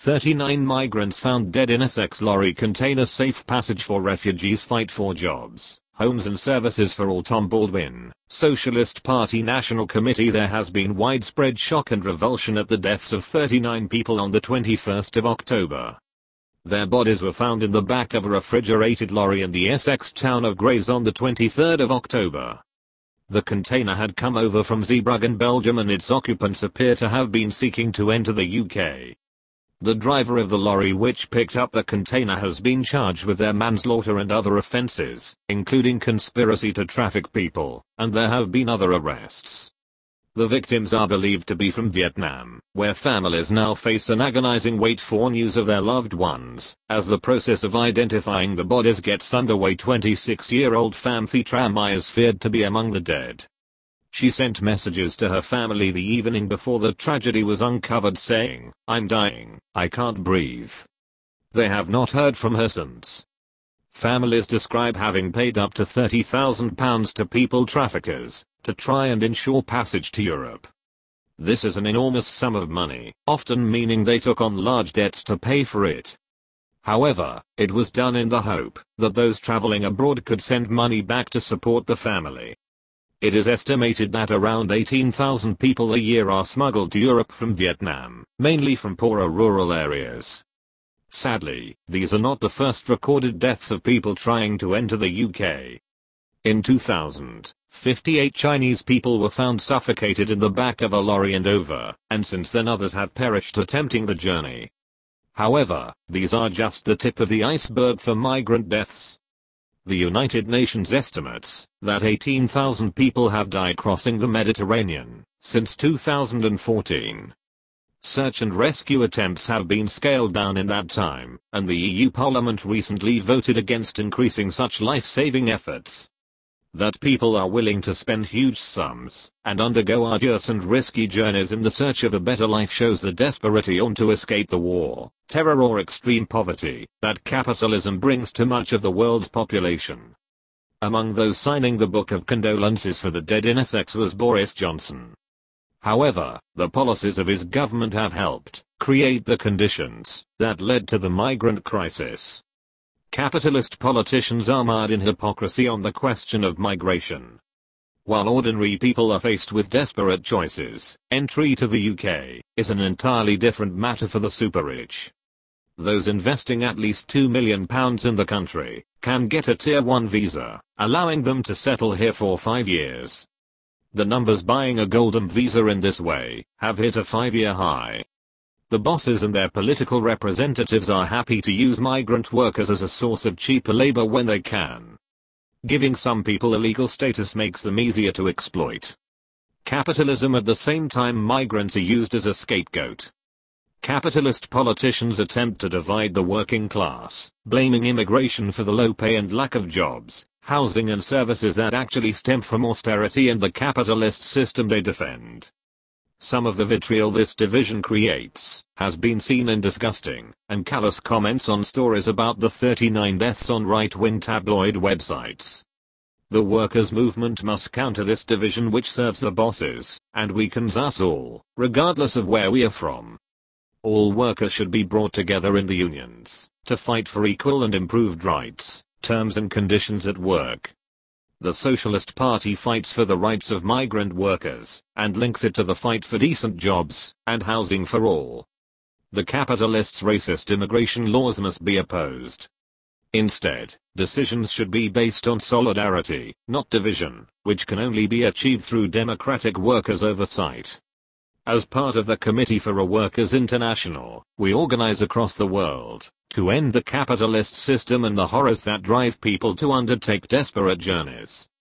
39 migrants found dead in Essex lorry container. Safe passage for refugees. Fight for jobs, homes and services for all. Tom Baldwin, Socialist Party National Committee. There has been widespread shock and revulsion at the deaths of 39 people on the 21st of October. Their bodies were found in the back of a refrigerated lorry in the Essex town of Grays on the 23rd of October. The container had come over from Zeebrugge, Belgium, and its occupants appear to have been seeking to enter the UK. The driver of the lorry which picked up the container has been charged with their manslaughter and other offences, including conspiracy to traffic people, and there have been other arrests. The victims are believed to be from Vietnam, where families now face an agonizing wait for news of their loved ones, as the process of identifying the bodies gets underway. 26-year-old Pham Thi Tram is feared to be among the dead. She sent messages to her family the evening before the tragedy was uncovered saying, "I'm dying, I can't breathe." They have not heard from her since. Families describe having paid up to £30,000 to people traffickers to try and ensure passage to Europe. This is an enormous sum of money, often meaning they took on large debts to pay for it. However, it was done in the hope that those traveling abroad could send money back to support the family. It is estimated that around 18,000 people a year are smuggled to Europe from Vietnam, mainly from poorer rural areas. Sadly, these are not the first recorded deaths of people trying to enter the UK. In 2000, 58 Chinese people were found suffocated in the back of a lorry in Dover, and since then others have perished attempting the journey. However, these are just the tip of the iceberg for migrant deaths. The United Nations estimates that 18,000 people have died crossing the Mediterranean since 2014. Search and rescue attempts have been scaled down in that time, and the EU Parliament recently voted against increasing such life-saving efforts. That people are willing to spend huge sums and undergo arduous and risky journeys in the search of a better life shows the desperate want to escape the war, terror or extreme poverty that capitalism brings to much of the world's population. Among those signing the Book of Condolences for the dead in Essex was Boris Johnson. However, the policies of his government have helped create the conditions that led to the migrant crisis. Capitalist politicians are mired in hypocrisy on the question of migration. While ordinary people are faced with desperate choices, entry to the UK is an entirely different matter for the super-rich. Those investing at least £2 million in the country can get a Tier 1 visa, allowing them to settle here for 5 years. The numbers buying a golden visa in this way have hit a 5-year high. The bosses and their political representatives are happy to use migrant workers as a source of cheaper labor when they can. Giving some people a legal status makes them easier to exploit. Capitalism. At the same time, migrants are used as a scapegoat. Capitalist politicians attempt to divide the working class, blaming immigration for the low pay and lack of jobs, housing and services that actually stem from austerity and the capitalist system they defend. Some of the vitriol this division creates has been seen in disgusting and callous comments on stories about the 39 deaths on right-wing tabloid websites. The workers' movement must counter this division which serves the bosses and weakens us all, regardless of where we are from. All workers should be brought together in the unions to fight for equal and improved rights, terms and conditions at work. The Socialist Party fights for the rights of migrant workers and links it to the fight for decent jobs and housing for all. The capitalists' racist immigration laws must be opposed. Instead, decisions should be based on solidarity, not division, which can only be achieved through democratic workers' oversight. As part of the Committee for a Workers International, we organize across the world to end the capitalist system and the horrors that drive people to undertake desperate journeys.